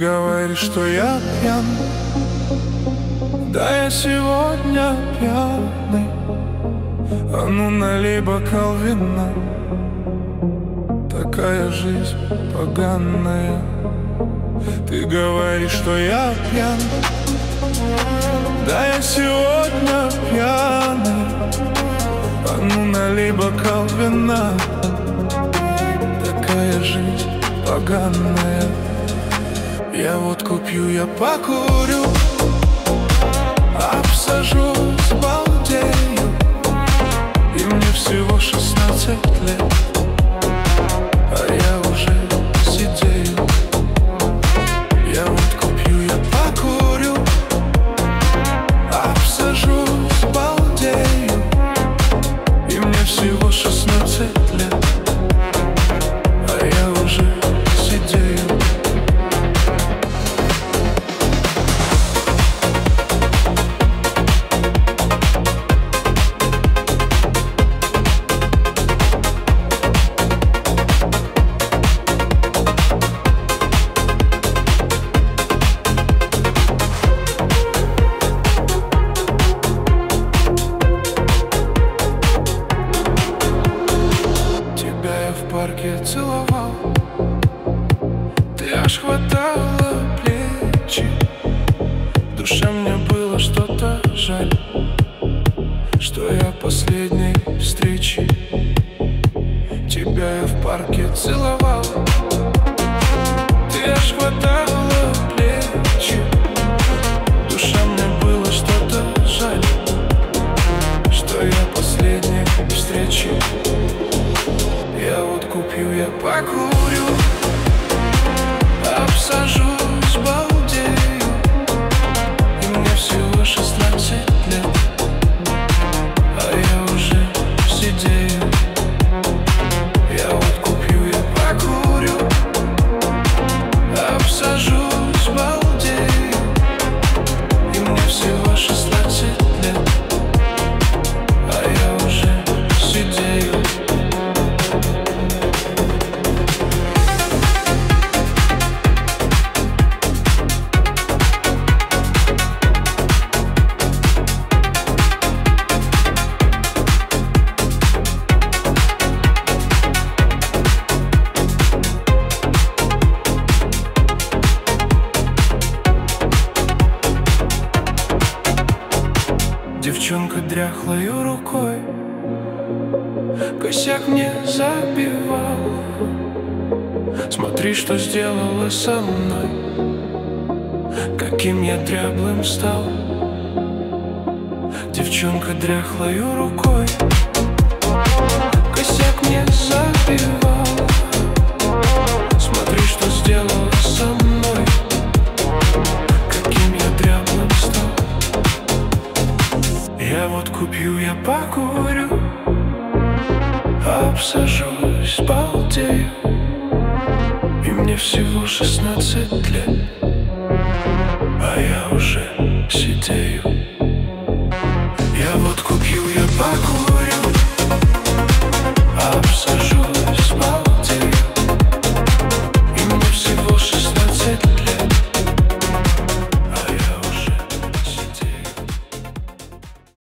говоришь, что я пьян. Да, я сегодня пьяный. А ну налей бокал вина. Такая жизнь поганая. Ты говоришь, что я пьян. Да, я сегодня пьяный. А ну налей бокал вина. Такая жизнь поганая. Я водку пью, я покурю, обсажусь, балдею. И мне всего 16 лет, а я уже сидею. Я водку пью, я покурю, обсажусь, балдею. И мне всего 16 лет, а я уже сидею. Целовал, ты аж хватала плечи. В душе мне было что-то жаль, что я последней встречи. Тебя я в парке целовал, ты аж хватала плечи. В душе мне было что-то жаль, что я последней встречи. Я водку пью, я покурю, обсажусь, балдею. И мне всего 16 лет, а я уже сидею. Я водку пью, я покурю, обсажусь, балдею. И мне всего 16 лет, а я уже сидею. Девчонка дряхлою рукой косяк мне забивала. Смотри, что сделала со мной, каким я дряблым стал. Девчонка дряхлою рукой косяк мне забивала. Смотри, что сделала со мной, каким я дряблым стал. Я водку пью, я покурю, обсажусь, балдею. И мне всего 16 лет, а я уже сидею. Я водку пью, я покурю,